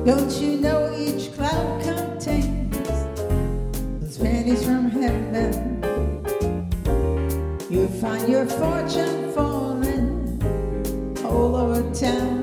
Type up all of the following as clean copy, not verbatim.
Don't you know each cloud contains those pennies from heaven? You'll find your fortune falling all over town.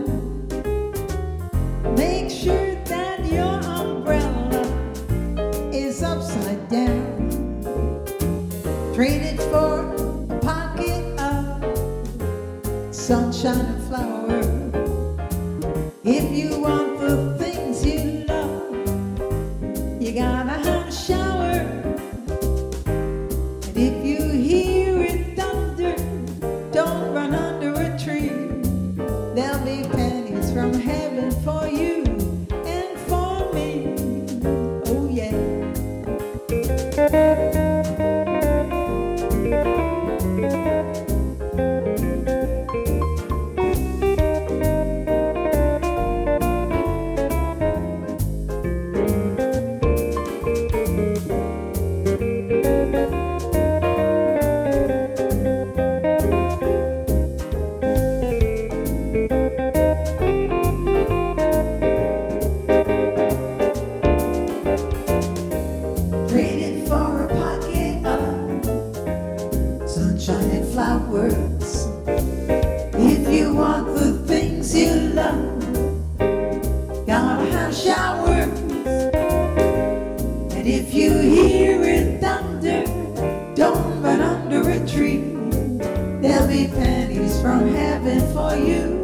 Make sure that your umbrella is upside down. Trade it for a pocket of sunshine and flower. If you want the things you love, you gotta have a shower. And if you hear it thunder, don't run under a tree. There'll be pennies from heaven for you and for me. Oh yeah. Traded for a pocket of sunshine and flowers. If you want the things you love, gotta have showers. And if you hear it thunder, don't run under a tree. There'll be pennies from heaven for you